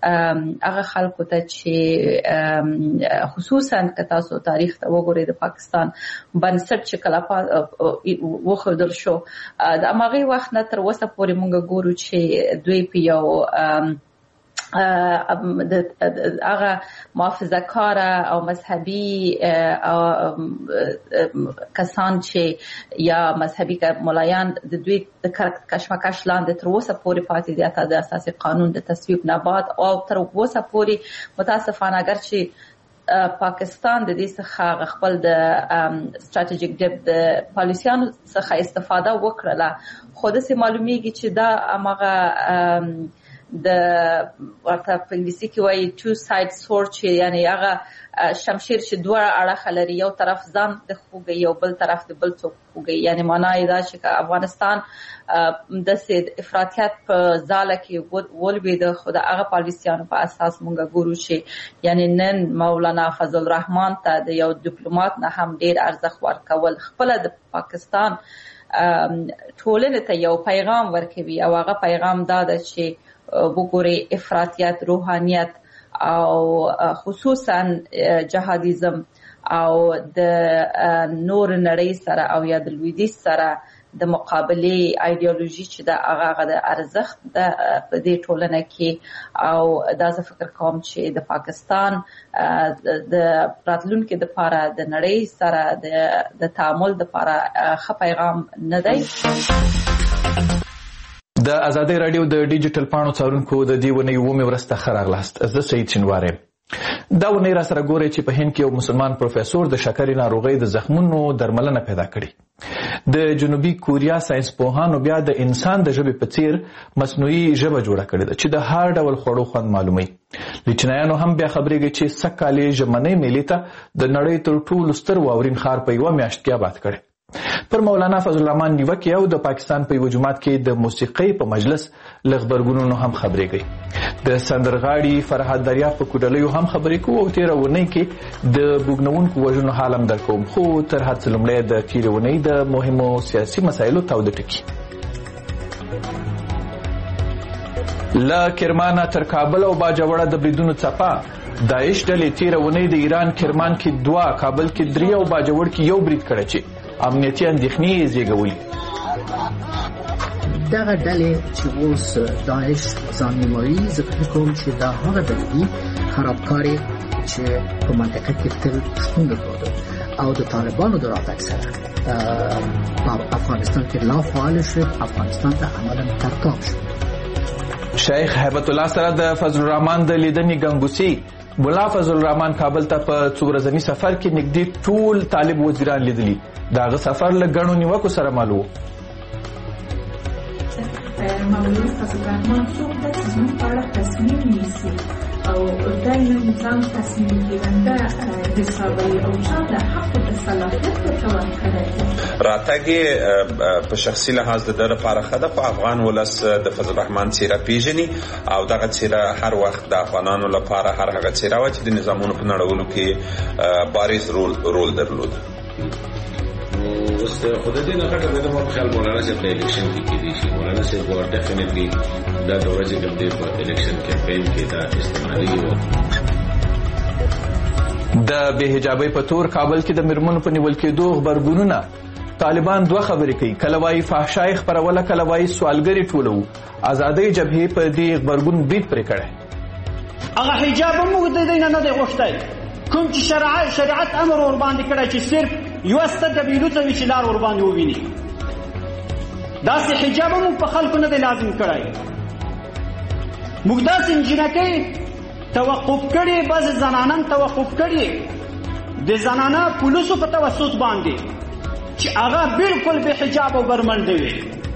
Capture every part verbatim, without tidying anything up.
هغه خلکو ته چې خصوصا که تاسو تاریخ ته وګورئ د پاکستان بنسټ چې کله وښودل شو د هماغې وخت نه تر اوسه پورې موږ ګورو چې دوی په یو هغه محافظه کاره او مذهبي کسان چې یا مذهبي ملایان د دوی د کشمکش لاندې تر اوسه پورې پاتې دي حتی د اساسي قانون د تصویب نه بعد او تر اوسه پورې متاسفانه اگر چې پاکستان د دې څخه خپل د ستراتیژیک ډیپ د پالیسیانو څخه استفاده وکړله خو داسې معلومیږي چې دا هغه د ورته په انګلیسي کې وایي two side sword چې یعنی هغه شمشیر چې دوه اړخه لري یو طرف ځان د خوږي یو بل طرف د بل څوک خوږي یعنی معنا یې دا چې افغانستان د سید افراطیت په ځاله کې ولوي د خود هغه پالیسیانو په اساس مونږ ګورو چې یعنی نن مولانا فضل الرحمن ته د یو ډیپلوماټ نه هم ډیر ارزښت ورکول خپل د پاکستان ټولنې ته یو پیغام ورکوي او هغه پیغام دا ده چې وګوري افراطیت روحانیت او خصوصا جهادیزم او د نور نړۍ سره او یا د لویدیځ سره د مقابله ایدئولوژي چې د هغه د ارزښت د په دې ټولنه کې او دا زه فکر کوم چې د پاکستان د راتلونکو د لپاره د نړۍ سره د تعامل د لپاره ښه پیغام نه دی. د ازادۍ راډیو د ډیجیټل پاڼو څارونکو د دې ونې اومې ورځ ته ښه راغلاست. زه سعید شینواری. دا ونې را سره ګورئ چې په هند کې یو مسلمان پروفیسور د شکرې ناروغۍ د زخمونو درملنه پیدا کړې. د جنوبي کوریا ساینس پوهانو بیا د انسان د ژبې په څیر مصنوعي ژبه جوړه کړې ده چې د هر ډول خوړو خوند معلوموي. لچنایانو هم بیا خبرېږي چې سږ کال یې ژمنۍ میلې ته د نړۍ تر ټولو ستر واورین ښار په یوه میاشت کې آباد کړی. پر مولانا فضل الرحمن نیوکې او د پاکستان په یوه جومات کې د موسیقۍ په مجلس له غبرګونونو هم خبرېږي. د سندرغاړي فرهاد دریاب په کوډلیو هم خبرې کوو او تېره اونۍ کې د بوږنوونکو وژنو حال هم در کوم خو تر هر څه لومړی د تېرې اونۍ د مهمو سیاسي مسایلو تاوده ټکي. له کرمانه تر کابل او باجوړه د بریدونو څپه داعش ډلې تېره اونۍ د ایران کرمان کې دوه کابل کې درې او باجوړ کې یو برید کړی چې امنیتي اندېښنې یې زېږولي. دغه ډلې چې اوس داعش ځان نوموي زه فکر کوم چې دا هغه ډلې دي خرابکارې چې په منطقه کې تل شتون درلوده او د طالبانو د راتګ سره په افغانستان کې لا فعال شو افغانستان ته عملاً ترتاب شو. شیخ هیبت الله سره د فضل الرحمن د لیدنې ګنګوسي. ملا فضل الرحمن کابل ته په څو ورځني سفر کې نږدې ټول طالب وزیران لیدلي. د هغه سفر له ګڼو نیوکو سره مل و. مولانا فضل الرحمن څوک ده چې زموږ په اړه تصمیم نیسي او دا یو نظام تصمیم کېدنده حسابوي او چا د حق د صلاحیت ورکول کړی دی. راتګ یې په شخصي لحاظ د ده لپاره ښه ده خو افغان ولس د فضل الرحمن څېره پېژني او دغه څېره هر وخت د افغانانو لپاره هر هغه څېره وه چې د نظامونو په نړولو کې بارز رول رول درلود. اوس خو د دې نه غټه ده ما په خیال مولانا صاحب په الیکشن کې کېدی شي. مولانا صاحب به ډیفینټلی دا د ورځې کوم دی په الیکشن کمپین کې دا استعمالي و. د بې حجابۍ په تور کابل کې د میرمنو په نیول کېدو غبرګونونه. طالبان دوه خبرې کوي، کله وایي فحشای خپروله کله وایي سوالګري ټولوو. ازادۍ جبهې په دې غبرګون برید پرې کړی. هغه حجاب هم موږ د دې نه نه دی غوښتی کوم چې شریعت امر ورباندې کړی چې صرف یوه سترګه بیلو ته وي چې لار ورباندې وویني. داسې حجاب هم موږ په خلکو نه دی لازم کړی. موږ داسې نجونکۍ توقف کړي بعضې زنانان توقف کړي د زنانه پولیسو په توسط باندې چې هغه بالکل بې حجاب او برمنډې وي.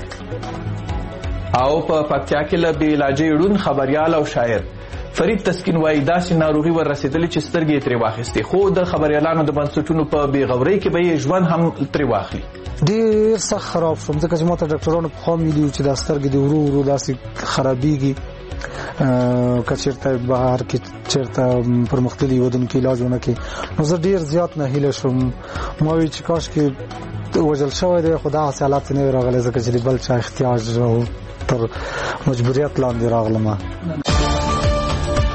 او په پکتیا کې له بې علاجۍ ړوند خبریال او شاعر فرید تسکین وایي داسې ناروغي ور رسېدلې چې سترګې یې ترې واخیستې خو د خبریالانو د بنسټونو په بېغورۍ کې به یې ژوند هم ترې واخلي. ډېر سخت خراب شوم ځکه چې ما ته ډاکټرانو پخوا ویلي چې دا سترګې د ورو ورو داسې خرابېږي که چېرته بهر کې چېرته پرمختللي هېوادونو کې علاج ونه کړي. نو زه ډېر زیات نهیله شوم. ما وایي چې کاشکې وژل شوی دی خو دغسې حالات نه وي راغلی ځکه چې د بل چا احتیاج او تر مجبوریت لاندې راغلم.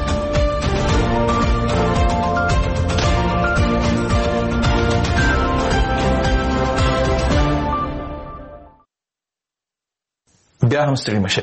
بیا هم ستړي مشئ.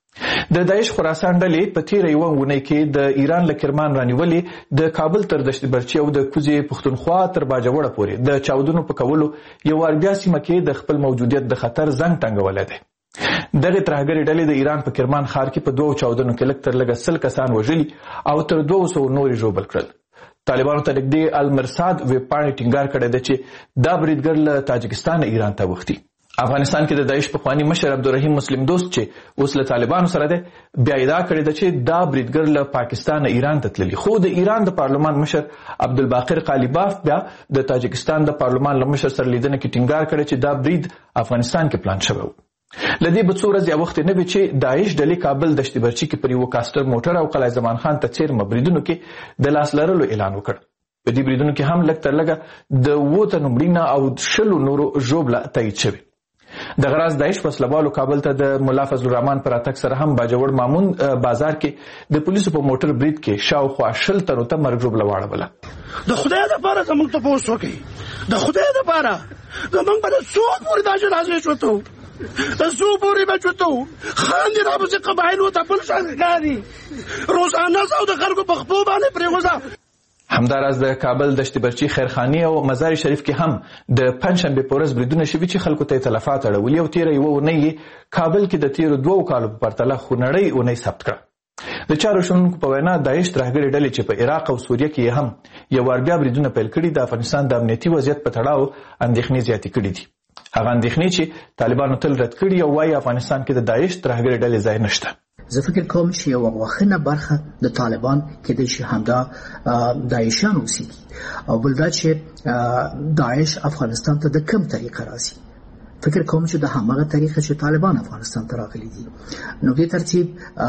د داعش خراسان ډلې په تیره یوه اونۍ کې د ایران له کرمان رانیولې د کابل تر دشت برچي او د کوزې پښتونخوا تر باجوړه پورې د چاودنو په کولو یو وار بیا سیمه کې د خپل موجودیت د خطر زنګ ټنګولی دی. دغې ترهګرې ډلې د ایران په کرمان ښار کې په دوو چاودنو کې لږ تر لږه سل کسان وژلي او تر دوه سوو نور یې ژوبل کړل. طالبانو ته نږدې المرصاد ویب پاڼې ټینګار کړی دی چې دا بریدګر له تاجکستانه ایران ته وختي. افغانستان کې د داعش پخواني مشر عبدالرحیم مسلم دوست چې اوس له طالبانو سره دی بیا ادعا کړې ده چې دا بریدګر له پاکستانه ایران ته تللی، خو د ایران د پارلمان مشر عبدالباقر قالیباف بیا د تاجکستان د پارلمان له مشر سره لیدنه کې ټینګار کړی چې دا برید افغانستان کې پلان شوی و. له دې به څو ورځې وخت نه وي چې داعش ډلې کابل دشت برچي کې پر یوه کاسټر موټر او قلعه زمان خان ته څیرمه بریدونو کې د لاس لرلو اعلان وکړ. په دې بریدونو کې هم لږ تر لږه د اووه تنو مړینه او شلو نورو ژوبله تایید شوې. دغه راز داعش وسلوالو کابل ته د ملا فضل الرحمن پر راتګ سره هم باجوړ مامون بازار کې د پولیسو په موټر برید کې شاوخوا شل تنو ته مرګ ژوبله واړوله. د خدای دپاره زموږ تپوس وکړئ، د خدای دپاره زموږ به د څو پورې دا جنازې شوتو د څو پورې به شوتو خاندي راپسې قبایلو ته بل شان ښکاري روزانه او د خلکو په خپو باندې پرېوځه. همداراز د کابل دشت برچي خیرخاني او مزار شریف کې هم د پنجشنبې په ورځ بریدونه شوي چې خلکو ته تلفات اړولي او تیره یوه اونۍ کابل کې د تیرو دوو کالو په پرتله خونړۍ اونۍ ثبت کړه. د چارو شنونکو په وینا داعش ترهګرې ډلې چې په عراق او سوریه کې هم یو وار بیا بریدونه پیل کړي د افغانستان د امنیتي وضعیت په تړاو اندېښنې زیاتې کړي دي. هغه اندېښنې چې طالبانو تل رد کړي او وایي افغانستان کې د داعش ترهګرې ډلې ځای نشته. زه فکر کوم چې یوه غوښنه برخه د طالبان کېدای شي همدا داعشیان اوسېږي او بل دا چې داعش افغانستان ته د کوم طریقه راځي. فکر کوم چې د هماغه طریقه چې طالبان افغانستان ته راغلي دي. نو دې ترتیب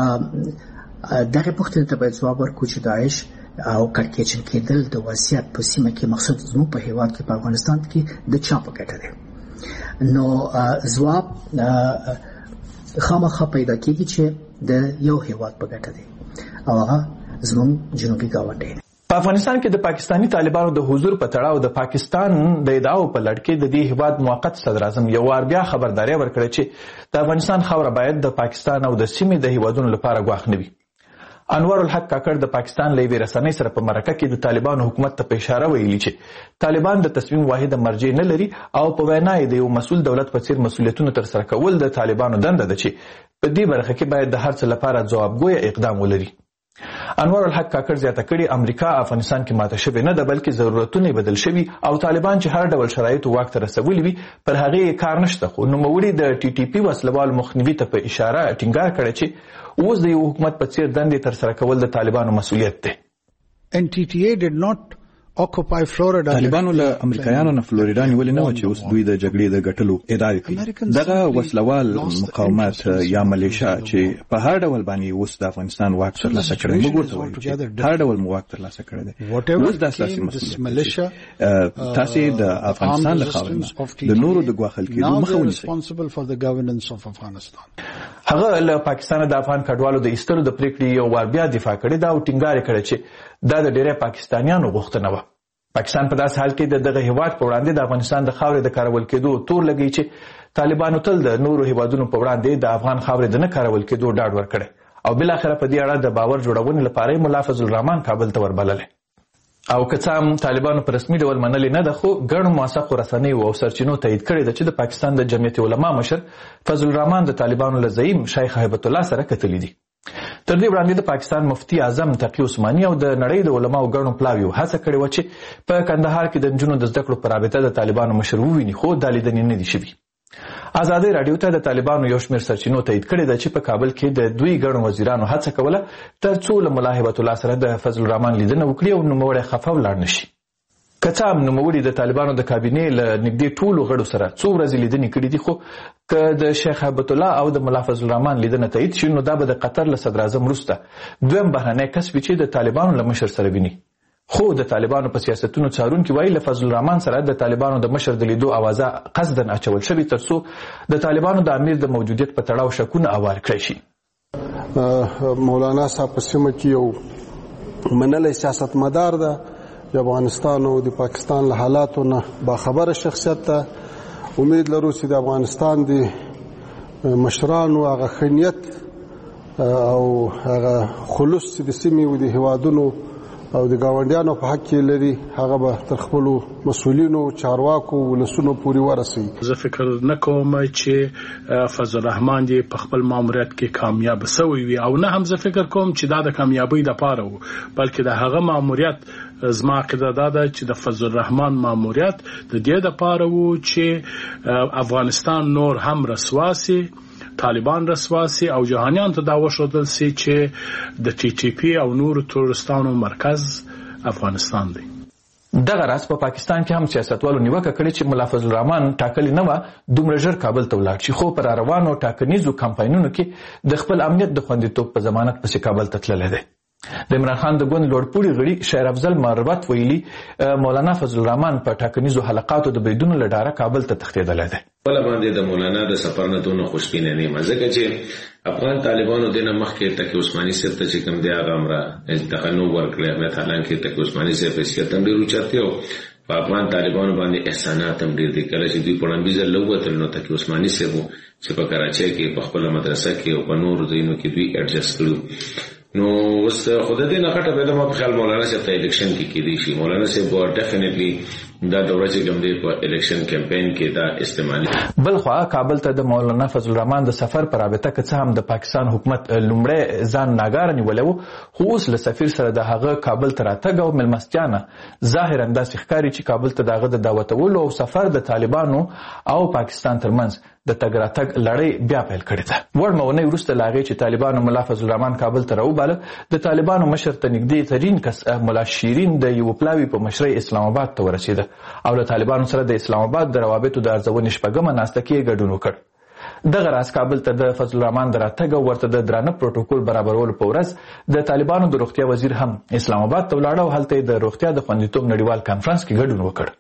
دغه پوښتنې ته باید ځواب ورکړو چې داعش او کړکېچن کېدل د وضعیت په سیمه کې مقصد زموږ په هېواد کې په افغانستان کې د چا په ګټه دی. نو ځواب خامخا پیدا کېږي چې د یو هیواد په ګټه دی او هغه زموږ جنوبي ګاونډی دی. په افغانستان کې د پاکستاني طالبانو د حضور په تړاو د پاکستان د ادعاو په لړ کې د دې هیواد موقت صدر اعظم یو وار بیا خبرداری ورکړه چې د افغانستان خاوره باید د پاکستان او د سیمې د هیوادونو لپاره ګواښ نه وي. انور الحق کاکړ د پاکستان له یوې رسنۍ سره په مرکه کې د طالبانو حکومت ته په اشاره ویلي چې طالبان د تصمیم واحده مرجع نه لري او په وینا یې د یو مسؤل دولت په څیر مسؤلیتونه ترسره کول د طالبانو دنده ده چې په دې برخه کې باید د هر څه لپاره ځوابګویه اقدام ولري. انور الحق کاکړ زیاته کړي امریکا افغانستان کې ماته شوې نه ده بلکې ضرورتونه بدل شوي او طالبان چې هر ډول شرایط واک ته رسولي وي پر هغې کار نشته. خو نوموړي د ټي ټي پي وسلوال مخنیوي ته په اشاره ټینګار کړی چې اوس د یو حکومت په څیر دندې ترسره کول د طالبانو مسؤلیت دی. N T T A did not occupy Florida. طالبانو له امریکایانو نه فلوریدا نیولې نه و چې اوس دوی د جګړې د ګټلو ادعا کوي. دغه وسلوال مقاومت یا ملیشیا چې په هر ډول باندې اوس د افغانستان واک ترلاسه کړی موږ ورته وایو چې هر ډول مو واک ترلاسه کړی دی. اوس د اساسي مسؤلیت تاسې د افغانستان له خاورې د نورو د ګواښل کېدو مخه ونیسئ. هغه له پاکستانه د افغان کډوالو د ایستلو د پریکړې یو وار بیا دفاع کړې ده او ټینګار یې کړی چې دا د ډېری پاکستانیانو غوښتنه وه. پاکستان په داسې حال کې د دغه هیواد په وړاندې د افغانستان د خاورې د کارول کېدو تور لګوي چې طالبانو تل د نورو هیوادونو په وړاندې د افغان خاورې د نه کارول کېدو ډاډ ورکړی او بالاخره په دې اړه د باور جوړونې لپاره یې ملا فضل الرحمن کابل ته وربللی. او که څه هم طالبانو په رسمي ډول منلې نه ده خو ګڼو موثقو رسنیو او سرچینو تایید کړې ده چې د پاکستان د جمعیت علما مشر فضل الرحمن د طالبانو له زعیم شیخ هیبت الله سره کتلي دي. تر دې وړاندې د پاکستان مفتی اعظم تقی عثماني او د نړۍ د علماو ګڼو پلاویو هڅه کړې وه چې په کندهار کې د نجونو د زده کړو په رابطه د طالبانو مشر وویني خو دا لیدنې نه دي شوي. ازادۍ راډیو ته د طالبانو یو شمېر سرچینو تایید کړې ده چې په کابل کې د دوی ګڼو وزیرانو هڅه کوله تر څو له ملا هیبت الله سره د فضل الرحمن لیدنه وکړي او نوموړی خفه ولاړ نه شي. که څه هم نوموړي د طالبانو د کابینې له نږدې ټولو غړو سره څو ورځې لیدنې کړي دي خو که د شیخ هیبت الله او د ملا فضل الرحمن لیدنه تایید شي نو دا به د قطر له صدر اعظم وروسته دویم بهرنی کس وي چې د طالبانو له مشر سره ویني. خو د طالبانو په سیاستونو څارونکي وایي له فضل الرحمن سره د طالبانو د مشر د لیدو اوازه قصدن اچول شوي تر څو د طالبانو د امیر د موجودیت په تړاو شکونه اوار کړی شي. مولانا صاحب په سیمه کې یو منلی سیاستمدار ده د افغانستان او د پاکستان له حالاتو نه باخبره شخصیت ته امید لرو چې د افغانستان د مشرانو هغه خنیت او هغه خلوص چې د سیمې او د هیوادونو او د گاونډیانو په حق کې لري هغه به تر خپل مسؤلینو چارواکو ولسونو پورې ورسي. زه فکر نه کوم چې فضل الرحمن دی په خپل ماموریت کې کامیاب شوی وي او نه هم زه فکر کوم چې دا د کامیابی د پاره وو بلکې د هغه ماموریت زما عقیده دا ده چې د فضل الرحمن ماموریت د دې د پاره وو چې افغانستان نور هم رسواسي طالبان رسواسي او جهانیان ته دا وښودل سي چې د ټي ټي پی او نور تورستانو مرکز افغانستان دی. دغه راز په پاکستان کې هم سیاستوالو نیوکه کړې چې ملا فضل الرحمن ټاکلي نه و دومره ژر کابل ته ولاړ شي خو پر روانو ټاکنیزو کمپاینونو کې د خپل امنیت د خوندیتوب په ضمانت پسې کابل ته تللی دی. د عمران خان د ګوند لوړپوړي غړي شیر افضل مروت ویلي مولانا فضل الرحمن په ټاکنیزو حلقاتو د بریدونو له ډاره کابل ته تښتېدلی دی. بل باندې د مولانا د سفر نه دونه خوشبینه نه مزه چې افغان طالبانو د نه مخکې تکي عثماني صاحب ته چې کوم دی هغه امره تخنو ورکړي مې حالان کې تکي عثماني صاحب په سیاست هم ډیر چاته او په افغان طالبانو باندې احسانات هم ډیر دي کله چې دوی په لمبيزه لوتل نو تکي عثماني صاحب چې په کراچۍ کې په خپل مدرسه کې او په نور ځایونو کې دوی اډجست کړو نو وس خدای دې نه غټه به د ما په خیال مولانا صاحب ته الیکشن کې کېدی شي مولانا صاحب ور ډیفینټلی دا دوره چې کوم دی په الیکشن کمپاین کې دا استعمالي. بل خو کابل ته د مولانا فضل الرحمن د سفر پر رابطه کې څه هم د پاکستان حکومت لومړی ځان ناګار نیولو خو اوس له سفیر سره د هغه کابل ته راتګ او ملمستیانه ظاهرا داسې ښکاري چې کابل ته دغه د دعوتولو او سفر د طالبانو او پاکستان ترمنځ د تګ راتګ لړۍ بیا پیل کړې ده. وړ مونې وروسته لاغې چې طالبانو ملا فضل الرحمن کابل ته راوباله د طالبانو مشر ته نږدې ترين کس ملا شیرین د یو پلاوي په مشرۍ اسلام آباد ته ورسېده او له طالبانو سره د اسلام آباد د روابطو د ارزونې شپږمه ناسته کې ګډون وکړ. دغه راز کابل ته د فضل الرحمن د راتګ او ورته د درانه پروتوکول برابرولو په ورځ د طالبانو د روغتیا وزیر هم اسلام آباد ته ولاړ او هلته د روغتیا د خوندیتوب نړیوال کانفرنس کې ګډون وکړ.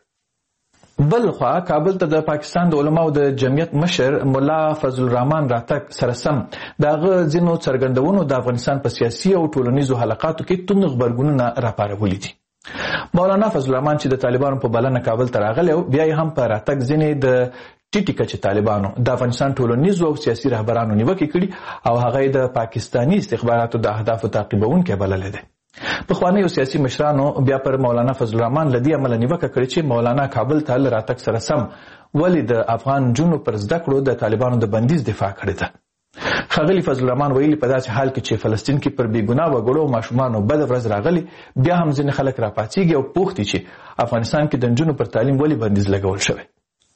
بل خوا کابل ته د پاکستان د علماو د جمعیت مشر مولا فضل الرحمن راتګ سره سم دغه ځینو څرګندونو د افغانستان په سیاسي او ټولنیزو حلقاتو کې توند غبرګونونه راپارولي دي. مولانا فضل الرحمن چې د طالبانو په بلنه کابل ته راغلی او بیا یې هم په راتګ ځینې د ټیټي کچې طالبانو د افغانستان ټولنیزو او سیاسي رهبرانو نیوکې کړي او هغه د پاکستاني استخباراتو د اهدافو تعقیبونکی بللی دی. پخوانیو سیاسي مشرانو بیا پر مولانا فضل الرحمن لدی عمل نیوکه کړې چې مولانا کابل ته له راتګ سره سم ولې د افغان جنو پر زده کړو د طالبانو د بندیز دفاع کړې ده. ښاغلي فضل الرحمن ویلي په داسې حال کې چې فلسطین کې پر بېګناه وګړو او ماشومانو بده ورځ راغلي بیا هم ځینې خلک راپاڅېږي او پوښتي چې افغانستان کې د نجونو پر تعلیم ولې بندیز لګول شوی.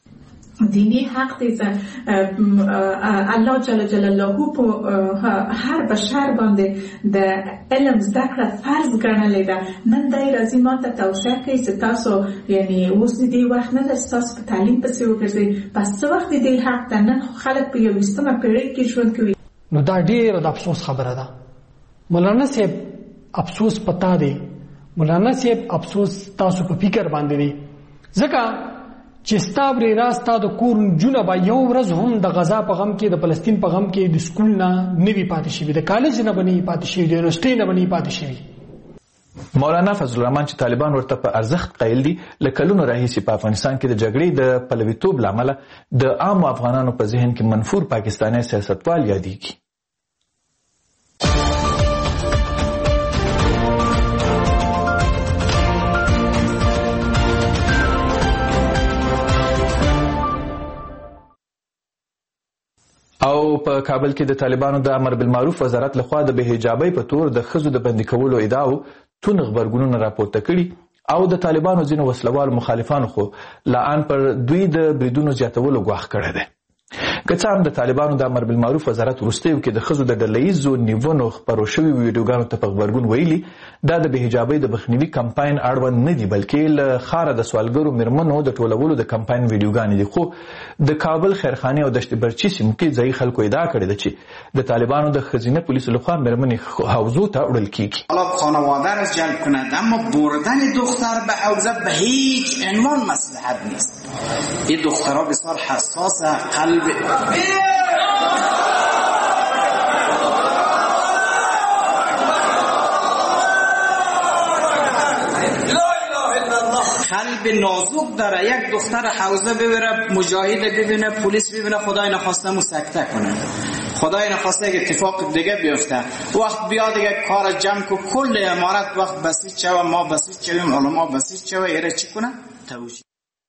دینی حق دیزه الله جل جلاله په هر بشر باندې د علم ذکر فرض ګڼلې ده نن دای راځي ماته توصیه کوي چې تاسو یعنی اوس دې وخت نه تاسو په تعلیم پسې وګرځئ پس څه وخت دې حق ده نن خلک په یوستمه پیړۍ کې ژوند کوي. نو دا ډېر د افسوس خبره ده. مولانا صاحب افسوس پتا دی مولانا صاحب افسوس تاسو په فکر باندې دی ځکه چې ستابري راستا د کور جونه با یو ورځ هم د غزا په غم کې د فلسطین په غم کې د سکول نه نوي پاتې شي د کالج نه بني پاتې شي د یونیورسيټي نه بني پاتې شي. مولانا فضل الرحمن چې طالبان ورته په ارزښت قایل دي لکلونو راهیسي په افغانستان کې د جګړې د پلویتوب لامل د عام افغانانو په ذهن کې منفور پاکستاني سیاستوال یادېږي. او په کابل کې د طالبانو د امر بالمعروف وزارت لخوا د بهجابۍ په تور د ښځو د بندي کولو ادعاو تون غبرګونونه راپورته کړي او د طالبانو ځینو وسلوال مخالفانو خو لا ان پر دوی د بریدونو زیاتولو غواخ کړی دی. که څه هم د طالبانو د امر بالمعروف وزارت وروستیو کې د ښځو د ډلهییزو نیونو خپرو شوي ویډیوګانو ته په غبرګون ویلي دا د بهجابۍ د مخنیوي کمپاین اړوند نه دي بلکې له ښاره د سوالګرو میرمنو د ټولولو د کمپاین ویډیوګانې دي خو د کابل خیرخانې او دشت برچي سیمو کې ځایي خلکو ادعا کړې ده چې د طالبانو د ښځینه پولیسو لخوا میرمنې حوزو ته وړل کیږي. حالا خانواده را جلب کنند اما بردن دختر به حوزه به هیچ عنوان مصلحت نیست. این دخترها بسیار حساسه قلب قلب نازک داره. یک دختر حوزه ببره مجاهد ببینه، پلیس ببینه، خدای نخواسته مو سکته کنه، خدای نخواسته یک اتفاق دیگه بیفته، وقت بیاد دیگه کار جمع کو کل امارت وقت بسیج شوه، ما بسیج شویم، علما بسیج شوه، یره چی کنه؟ توجیه.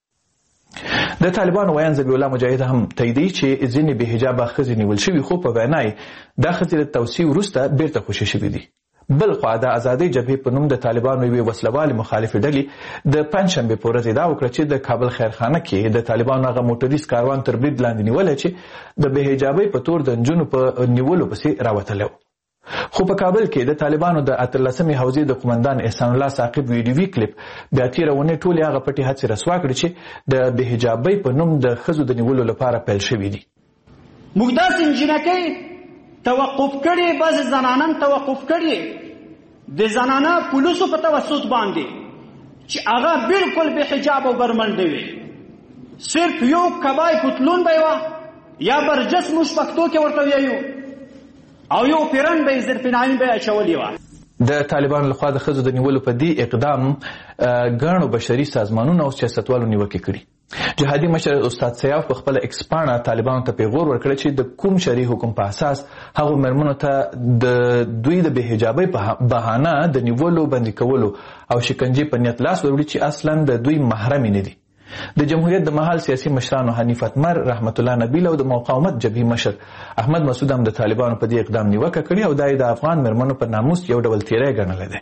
د طالبانو ویان ذبیح الله مجاهد هم تاییدوي چې ځینې بې حجابه ښځې نیول شوي، خو په وینا یې دا ښځې د توسیع وروسته بیرته خوشي شوي دي. بل خوا د ازادۍ جبهې په نوم د طالبانو یوې وسلوالې مخالفې ډلې د پنجشنبې په ورځ ادعا وکړه چې د کابل خیرخانه کې د طالبانو هغه موټریز کاروان تر برید لاندې نیولی چې د بې حجابۍ په تور د نجونو په نیولو پسې راوتلی و. خو په کابل کې د طالبانو د اتلسمې حوزې د قومندان احسان الله ثاقب ویډیوي کلیپ بیا تېره اونۍ ټولې هغه پټې هڅې رسوا کړې چې د بې حجابۍ په نوم د ښځو د نیولو لپاره پیل شوي دي. موږ داسې نجونکۍ توقف کړې، بعضې زنانان توقف کړې د زنانه پولیسو په توسط باندې چې هغه بالکل بې حجاب او برمنډې وي، صرف یو کبای پتلون به یې وه یا برجس موږ پښتو کې ورته ویایو، او یو پیرن به یې زرپناهي به یې اچولې وه. د طالبانو لخوا د ښځو د نیولو په دې اقدام ګڼو بشري سازمانونو او سیاستوالو نیوکې کړي. جهادي مشر استاد سیاف په خپله ایکس پاڼه طالبانو ته پیغور ورکړی چې د کوم شرعي حکم په اساس هغو مېرمنو ته د دوی د بې حجابۍ په بهانه د نیولو، بندي کولو او شکنجې په نیت لاس وروړي چې اصلا د دوی محرمې نه دي. د جمهوریت د مهال سیاسي مشرانو حنیف اتمر، رحمت الله نبیل او د مقاومت جبهې مشر احمد مسعود هم د طالبانو په دې اقدام نیوکه کړې او دا یې د افغان مېرمنو په ناموس یو ډول تیری ګڼلی دی.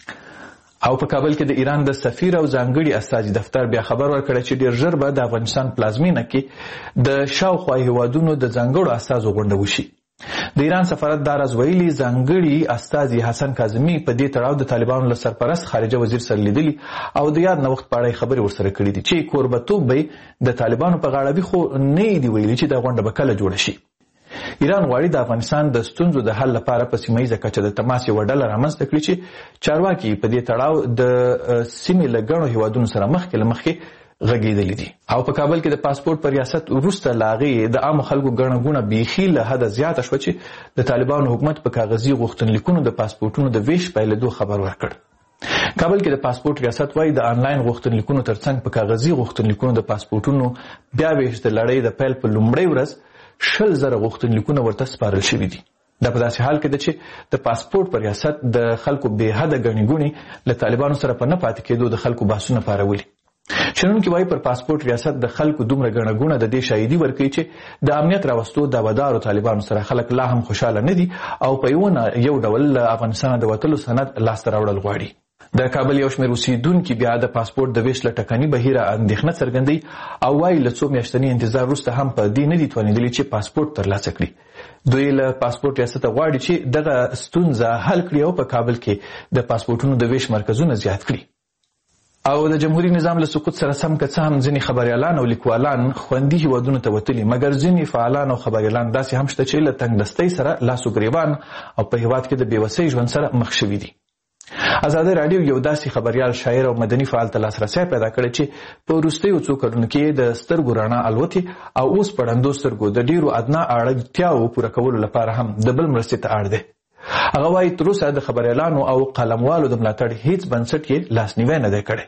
او په کابل کې د ایران د سفیر او ځانګړي استازي دفتر بیا خبر ورکړی چې ډیر ژر به د افغانستان پلازمینه کې د شاوخوا هیوادونو د ځانګړو استازو غونډه وشي. د ایران سفارت دا راز ویلي ځانګړي استازي حسن کاظمي په دې تړاو د طالبانو له سرپرست خارجه وزیر سره لیدلي او د یاد نوښت په اړه خبرې ورسره کړي دي چې کوربتوب به د طالبانو په غاړه وي، خو نه یې دي ویلي چې دا غونډه به کله جوړه شي. ایران غواړي د افغانستان د ستونزو د حل لپاره په سیمه ییزه کچه د تماس یوه ډله رامنځته کړي چې چارواکي په دې تړاو د سیمې له ګڼو هیوادونو سره مخکې له مخکې غږېدلي دي. او په کابل کې د پاسپورت په ریاست وروسته له هغې د عامو خلکو ګڼه ګوڼه بیخي له حده زیاته شوه چې د طالبانو حکومت په کاغذي غوښتنلیکونو د پاسپورټونو د ویش پیلېدو خبر ورکړ. کابل کې د پاسپورت ریاست وایي د آنلاین غوښتنلیکونو ترڅنګ په کاغذي غوښتنلیکونو د پاسپورټونو بیا ویش د لړۍ د پیل په لومړۍ ورځ شل زره غوښتنلیکونه ورته سپارل شوي دي. دا په داسې حال کې ده چې د پاسپورت په ریاست د خلکو بې حده ګڼې ګوڼې له طالبانو سره په نه پاتې کېدو د خلکو بحثونه پارولي. شنونکي وایي پر پاسپورت ریاست د خلکو دومره ګڼه ګوڼه د دې شاهدي ورکوي چې د امنیت راوستو دعوادارو طالبانو سره خلک لا هم خوشحاله نه دي او په یو ډول له افغانستانه د وتلو سند لاسته راوړل غواړي. د کابل یو شمېر اوسېدونکي بیا د پاسپورت د ویش له ټکني بهیره اندېښنه څرګندوي او وایي له څو میاشتني انتظار وروسته هم په دې نه دي توانېدلي چې پاسپورت ترلاسه کړي. دوی له پاسپورت ریاسته غواړي چې دغه ستونزه حل کړي او په کابل کې د پاسپورټونو د ویش مرکزونه زیات کړي. او د جمهوریت نظام له سقوط سره سم که څه هم ځینې خبریالان او لیکوالان خوندي هیوادونو ته وتلي، مګر ځینې فعالان او خبریالان داسې هم شته چې له تنګدستۍ سره لاس و ګریوان او په هیواد کې د بېوسۍ ژوند سره مخ شوي دي. ازادي راډیو یو داسې خبریال، شاعر او مدني فعال ته لاسرسی پیدا کړی چې په وروستیو څو کلونو کې د سترګو رڼا الوتې او اوس په ړندو سترګو د ډیرو ادنا اړتیاو پوره کولو لپاره هم د بل مرستې ته اړ دی. هغه وایي تر اوسه د خبریالانو او قلموالو د ملاتړ هیڅ بنسټ یې لاسنیوی نه دی کړی.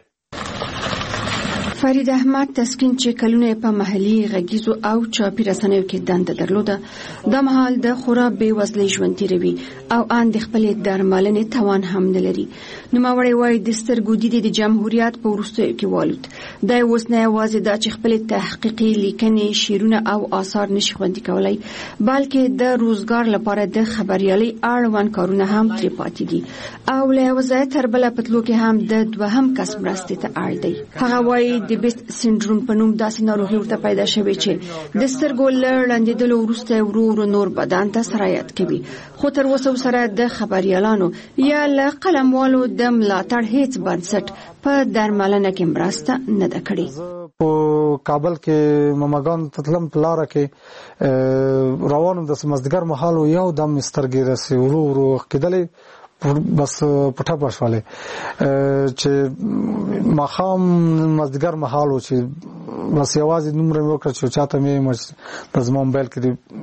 فرید احمد تسکین چې کلونه په محلي غږیزو او چاپي رسنیو کې دنده درلوده، دا مهال د خورا بېوزلۍ ژوند تېروي او ان د خپلې درملنې توان هم نه لري. نوموړی وایي د سترګو دید د جمهوریت په وروستیو کې والوت. دا اوس نه یوازې دا چې خپلې تحقیقي لیکنې، شعرونه او آثار نشي خوندي کولی، بلکې د روزګار لپاره د خبریالۍ اړوند کارونه هم ترې پاتې دي او له یوه ځایه تر بله په تلو کې هم د دوهم کس مرستې ته اړ دی. هغه وایي د بیست سنډروم په نوم داسې ناروغي ورته پیدا شوې چې د سترګو له ړندېدلو وروسته ورو ورو نور بدن ته سرایت کوي، خو تر اوسه سره د خبریالانو یا له قلموالو د ملاتړ هیڅ بنسټ په درملنه کې مرسته نه ده کړې. په کابل کې مماګان تتلم په لاره کې روانم د مازدیګر مهال یو دم سترګې راسي ورو ورو کېدلې، بس پټه پښواله چې مخام مازدیګر مهال چې بس یوازې نمبر مې وکړ چې چاته مې د زما موبایل کې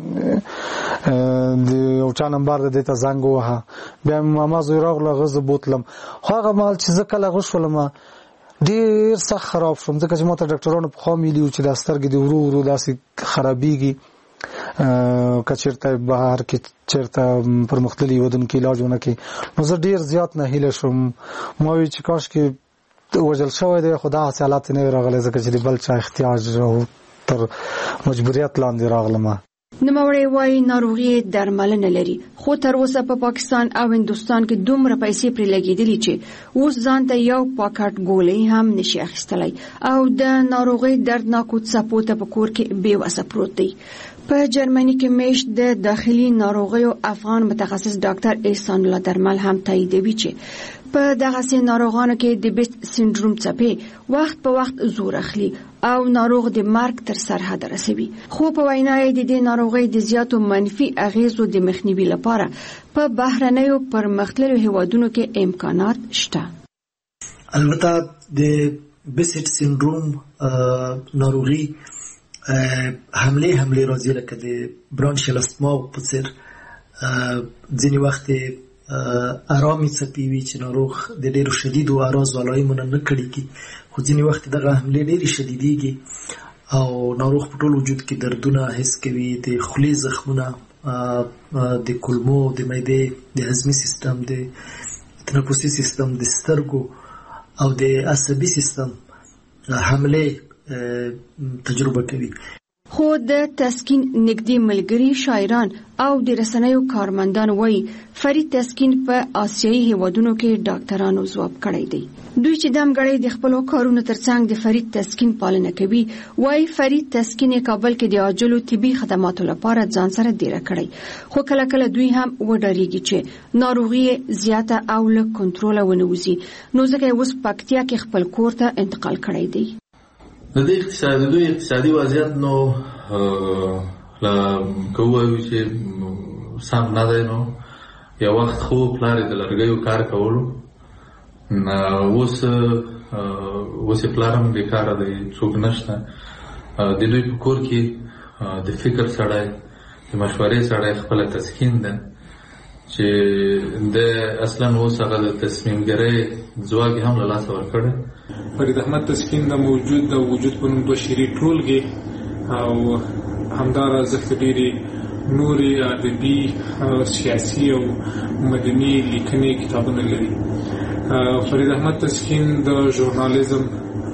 د یو چا نمبر د ته زنګ وها، بیا ما زوی راغله غزه بوتلم. هغه مال چې زه کله غوښولم ډیر سخت خراب شوم ځکه چې ماته ډاکټرانو په خوا ویلي چې دا سترګې د ورو ورو داسې خرابېږي که چېرته بهر کې چېرته پرمختللي هېوادونو کې علاج ونه کړي. نو زه ډیر زیات ناهیله شوم. ما وی چې کاش کې وژل شوی دی خو داسې حالات نه وي راغلی ځکه چې د بل چا احتیاج او تر مجبوریت لاندې راغلم. نوموړی وایي ناروغي درملنه لري خو تر اوسه په پاکستان او هندوستان کې دومره پیسې پرې لګېدلې چې اوس ځان ته یو پاکټ ګولۍ هم نشي اخیستلی او د ناروغۍ دردناکو څپو ته په کور کې بې وسه پروت دی. په جرمني کې میشت د داخلي ناروغیو افغان متخصص ډاکټر احسان الله درمل هم تاییدوي چې په دغسې ناروغانو کې د بیسټ سینډروم څپې وخت په وخت زور اخلي او ناروغ د مرګ تر سرحد رسوي. خو په وینا یې د دې ناروغۍ د زیاتو منفي اغیزو د مخنیوي لپاره په بهرنیو پرمختللو هیوادونو کې امکانات شته. البته د بیسټ سینډروم ناروغي حمله حمله راځي لکه د برانشیل استما په څیر ځینې وخت آرامي څپې وي چې ناروغ د ډېرو شدیدو اعراضو علایمو نه نه کړي کی خو ځینې وخت دغه حملې ډېرې شدیدېږي او ناروغ په ټول وجود کې دردونه حس کوي، د خولې زخمونه، د کولمو، د معدې، د هضمي سیستم، د تنفسي سیستم، د سترګو او د عصبي سیستم حملې تجربه کوي. خو د تسکین نږدې ملګري شاعران او د رسنیو کارمندان وایي فرید تسکین په آسیایي هیوادونو کې ډاکټرانو ځواب کړی دی. دوی چې دمګړی د خپلو کارونو ترڅنګ د فرید تسکین پالنه کوي وایي فرید تسکین کابل کې د عاجلو طبي خدماتو لپاره ځان سره دیره کړی خو کله کله دوی هم وډاریږي چې ناروغي زیاته او له کنټروله ونه وځي نو ځکه اوس پکتیا کې خپل کور ته انتقال کړی دی. د دې اقتصادي دوی اقتصادي وضعیت نو لا کوو چې سم نه دی. نو یو وخت خو پلار د لرګیو کار کولو اوس اوس پلارم بیکاره دی، څوک نشته. د دوی په کور کې د فکر سړی، د مشورې سړی خپله تسکین ده چې د اصلا اوس هغه د تصمیم ګرۍ ځواک هم له لاسه ورکړی. فرید احمد تسکین د موجود د وجود په نوم دوه شعري ټولګې او همداراز ډېرې نورې ادبي، سیاسي او مدني لیکنې کتابونه لري. فرید احمد تسکین د ژورنالیزم،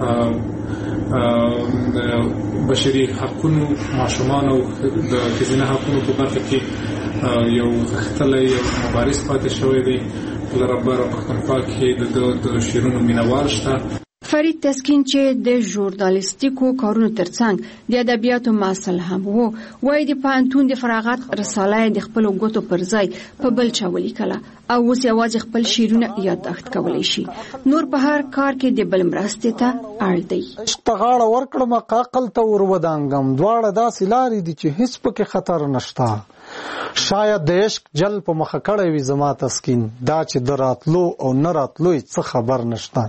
بشري حقونو، ماشومانو د ښځینه حقونو په برخه کې یو غښتلی یو مبارز پاتې شوی دی. لربره پښتونخوا کې د شعرونو مینوال شته. فرید تسکین چې د ژورنالیستیکو کارونو ترڅنګ د ادبیاتو محصل هم وو وایي د پوهنتون د فراغت رساله د خپلو ګوتو پر ځای په بل چا ولیکله او اوس یوازې خپل شعرونه یادداشت کولی شي. نور په هر کار کې د بل مرستې ته اړ دی. عشق ته غاړه ورکړم که عقل ته ور ودانګم، دواړه داسې لارې دي چې هیڅ پکې خطر نشته. شاید د عشق جل په مخه کړی وي زما تسکین، دا چې د راتلو او نه راتلو څه خبر نشته.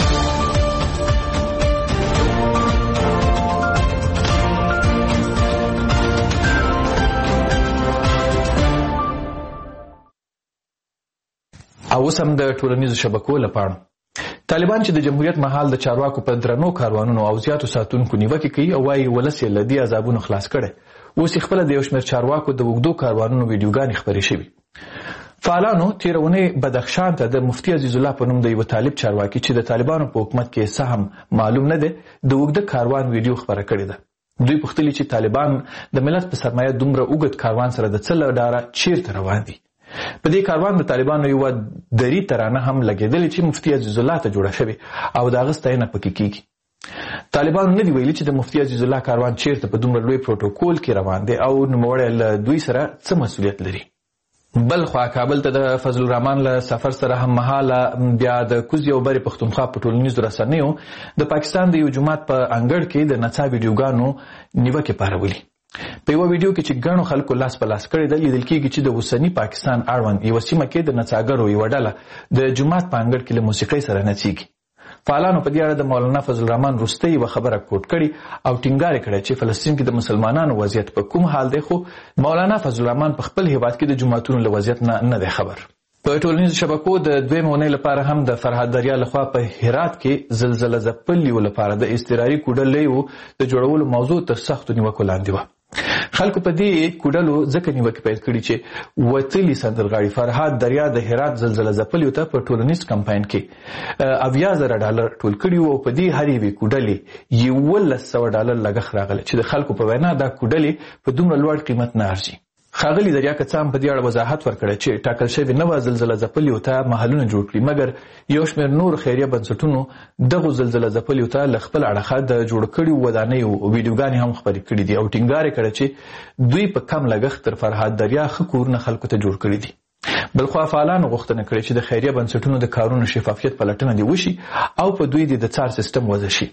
او اوس هم د ټولنیزو شبکو لپاره طالبان چې د جمهوریت مهال د چارواکو په درنو کاروانونو او زیاتو ساتونکو نیوکې کوي او وایي ولس یې له دې عذابونو خلاص کړی. اوس یې خپله د یو شمېر چارواکو د اوږدو کاروانونو ویډیوګانې خپرې شوي. فعالانو تېره اونۍ بدخشان ته د مفتي عزیز الله په نوم د یوه طالب چارواکي چې د طالبانو په حکومت کې څه هم معلوم نه دی د اوږده کاروان ویډیو خپره کړې ده. دوی پوښتلي چې طالبان د ملت په سرمایه دومره اوږد کاروان سره د څه له ډاره چیرته روان دي. په دې کاروان د طالبانو یوه دري ترانه هم لګېدلې چې مفتي عزیز الله ته جوړه شوې او د هغه ستاینه پکې کېږي. طالبانو نه دي ویلي چې د مفتي عزیز الله کاروان چیرته په دومره لوی پروتوکول کې روان دی او نوموړی له دوی سره څه مسؤلیت لري. بل خوا کابل ته د فضل الرحمن له سفر سره هم مهاله بیا د کوزي او برې پښتونخوا په ټولنیزو رسنیو د پاکستان د یو جومات په انګړ کې د نڅا ویډیوګانو نیوکې پارولي. په یوه ویډیو کې چې ګڼو خلکو لاس په لاس کړی ده لیدل کېږي چې د اوسني پاکستان اړوند یوه سیمه کې د نڅاګرو یوه ډله د جومات په انګړ کې له موسیقۍ سره نڅېږي. فعالانو په دې اړه د مولانا فضل الرحمن وروستۍ یوه خبره کوټ کړې او ټینګار یې کړی چې فلسطین کې د مسلمانانو وضعیت په کوم حال دی خو مولانا فضل الرحمن په خپل هیواد کې د جوماتونو له وضعیت نه نه دی خبر. په ټولنیزو شبکو د دویمې اونۍ لپاره هم د فرهاد دریا لخوا په هرات کې زلزله ځپلیو لپاره د اضطراري کوډلیو د جوړولو موضوع تر سختو نیوکو لاندې وه. خلکو په دې کوډلو ځکه نیوکې پیل کړي چې وتلي سندرغاړي فرهاد دریا د هرات زلزله ځپلیو ته په ټولنیز کمپاین کې اویا زره ډالر ټول کړي وو او په دې هرې یوې کوډلې یولس سوه ډالر لګښت راغلی چې د خلکو په وینا دا کوډلې په دومره لوړ قیمت نه ارزي. ښاغلي دریا که څه هم په دې اړه وضاحت ورکړی چې ټاکل شوې نه وه زلزله ځپلیو ته محلونه جوړ کړي، مګر یو شمېر نور خیریه بنسټونو دغو زلزله ځپلیو ته له خپل اړخه د جوړ کړیو ودانیو ویډیوګانې هم خپرې کړي دي او ټینګار یې کړی چې دوی په کم لګښت تر فرهاد دریا ښه کورونه خلکو ته جوړ کړي دي. بلخوا فعالانو غوښتنه کړې چې د خیریه بنسټونو د کارونو شفافیت پلټنه دې وشي او په دوی دې د څار سیستم وضع شي.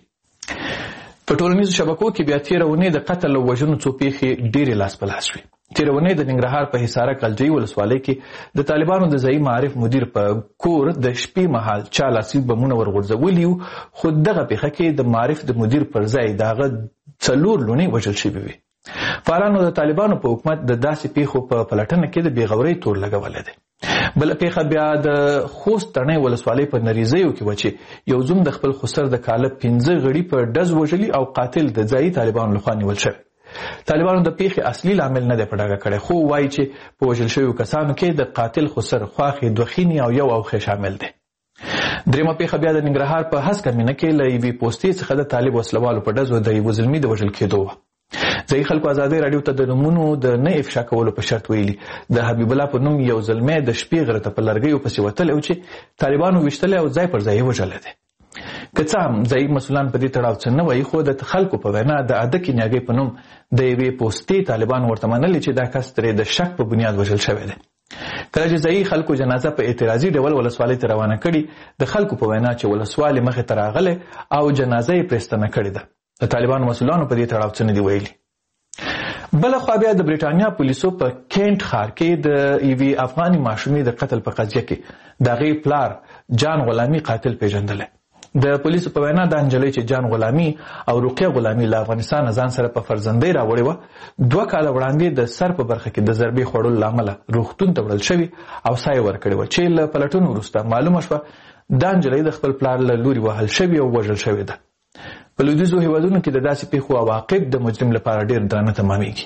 په ټولنیزو شبکو کې بیا تېره اونۍ د قتل او وژنو څو پیښې ډېرې لاس په لاس شوې. تېره اونۍ د ننګرهار په حصاره کلجۍ ولسوالۍ کې د طالبانو د ځایي معارف مدیر په کور د شپې مهال چا لاسي بمونه ورغورځولي وو، خو دغه پیښه کې د معارف د مدیر پر ځای د هغه څلور لوڼې وژل شوې وې. فعالانو د طالبانو په حکومت د داسې پیښو په پلټنه کې د بېغورۍ تور لګولی دی. بله پیښه بیا د خوست تڼۍ ولسوالۍ په نریزیو کې وه چې یو زوم د خپل خسر د کاله پنځه غړي په ډز وژلي او قاتل د ځایي طالبانو لخوا نیول شوی. طالبانو د پیښې اصلي لامل نه دی په ډاګه کړی، خو وایي چې په وژل شویو کسانو کې د قاتل خسر خواښې دوه خینې او یو اوښې شامل دی. درېیمه پیښه بیا د ننګرهار په هسکه مینه کې له یوې پوستې څخه د طالب وسلوالو په ډزو د یوه زلمي د وژل کېدو وه. ځایي خلکو ازادۍ راډیو ته د نومونو د نه افشا کولو په شرط ویلي د حبیب الله په نوم یو زلمی د شپې غره ته په لرګیو پسې وتلی و چې طالبانو ویشتلی او ځای پر ځای یې وژلی دی. که څه هم ځایي مسؤلان په دې تړاو څه نه وایي، خو د خلکو په وینا د اده کینیاګۍ په نوم د یوې پوستې طالبانو ورته منلي چې دا کس ترې د شک په بنیاد وژل شوی دی. کله چې ځایي خلکو جنازه په اعتراضي ډول ولسوالۍ ته روانه کړي، د خلکو په وینا چې ولسوالۍ مخې ته راغلی او جنازه یې پرې ستنه کړې ده. د طالبانو مسؤلانو په دې تړاو څه نه دي ویلي. بله خوا بیا د برېټانیا پولیسو په کینټ ښار کې د یوې افغاني ماشومې د قتل په قضیه کې د هغې پلار جان غلامي قاتل پیژندلی. د پولیسو په وینا دا نجلۍ چې جان غلامي او رقیه غلامي له افغانستانه ځان سره په فرزندۍ راوړې وه، دوه کاله وړاندې د سر په برخه کې د ضربې خوړلو له امله روغتون ته وړل شوي او ساه یې ورکړې وه چې له پلټنو وروسته معلومه شوه دا نجلۍ د خپل پلار له لوري وهل شوې او وژل شوې ده. په لویدیځو هېوادونو کې د داسې پیښو عواقب د مجرم لپاره ډېر درانه تمامېږي.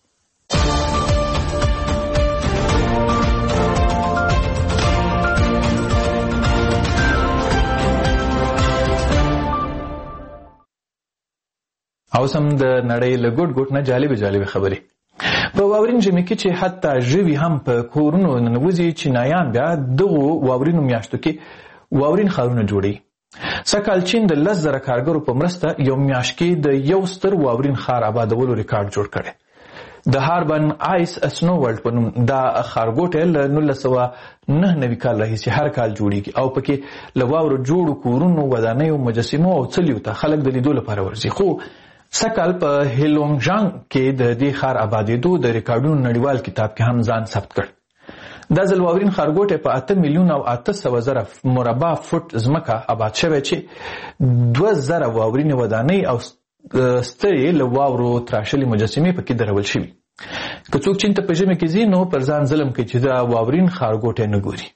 اوس هم د نړۍ له ګوټ ګوټ نه جالبې جالبې خبرې. په واورین ژمي کې چې حتی ژوي هم په کورونو ننوځي، چینایان بیا دغو واورینو میاشتو کې واورین ښارونه جوړوي. سږکال چین د لس زره کارګرو په مرسته یو میاشت کې د یو ستر واورین ښار آبادولو ریکارډ جوړ کړی. د هاربن آیس سنو ورلډ په نوم دا ښارګوټی له نولس سوه نهه نوي کال راهیسې هر کال جوړیږي او پکې له واورو جوړو کورونو، ودانیو، مجسمو او څلیو ته خلک د لیدو لپاره ورځي. خو سږکال په هیلونګژانګ کې د دې ښار آبادېدو د ریکارډونو نړیوال کتاب کې هم ځان ثبت کړ. دا ځل واورین ښارګوټی په اته میلیون او اته سوه زره مربع فوټ ځمکه آباد شوی چې دوه زره واورینې ودانۍ او سترې له واورو تراشلې مجسمې پکې درول شوي. که څوک چین ته په ژمي کې ځي نو پر ځان ظلم کوي چې دا واورین ښارګوټی نه ګوري.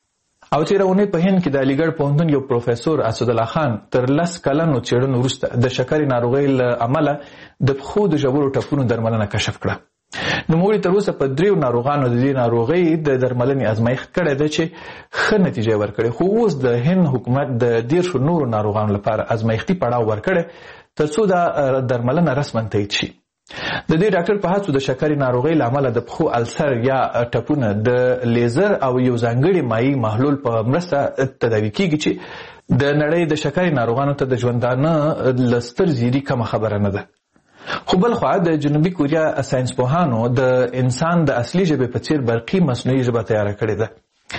او تېره اونۍ په هند کې د علیګړ پوهنتون یو پروفیسور اسدالله خان تر لس کلنو څېړنو وروسته د شکرې ناروغۍ له امله د پښو د ژورو ټپونو درملنه کشف کړه. نوموړي تر اوسه په دریو ناروغانو د دې ناروغۍ د درملنې ازمایښت کړی دی چې ښه نتیجه یې ورکړې، خو اوس د هند حکومت د دېرشو نورو ناروغانو لپاره ازمایښتي پړاو ورکړی تر څو دا درملنه رسما تایید شي. د دې ډاکټر په هڅو د شکرې ناروغۍ له امله د پښو السر یا ټپونه د لیزر او یو ځانګړي مایي محلول په مرسته تداوي کیږي چې د نړۍ د شکرې ناروغانو ته د ژوندانه له ستر زیري کمه خبره نه ده. خو بلخوا د جنوبي کوریا ساینسپوهانو د انسان د اصلي ژبې په څیر برقي مصنوعي ژبه تیاره کړې ده.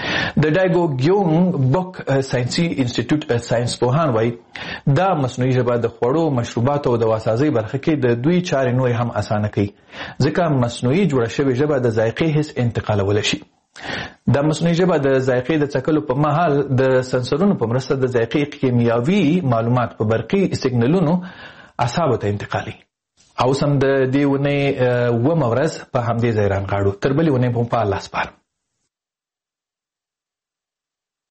د ډایګو ګیونګ بوک ساینسي انسټیټیوټ ساینسپوهان وایي دا مصنوعي ژبه د خوړو، مشروباتو او دواسازۍ برخه کې د دوی چارې نورې هم اسانه کوي، ځکه مصنوعي جوړه شوې ژبه د ذایقې حس انتقالولی شي. دا مصنوعي ژبه د ذایقې د څکلو په مهال د سنسرونو په مرسته د ذایقې کیمیاوي معلومات په برقي سیګنلونو اعصابو ته انتقالي. او سم د دې ونې اوومه ورځ په همدې ځای رانغاړو. تر بلې ونې به مو په الله سپارم.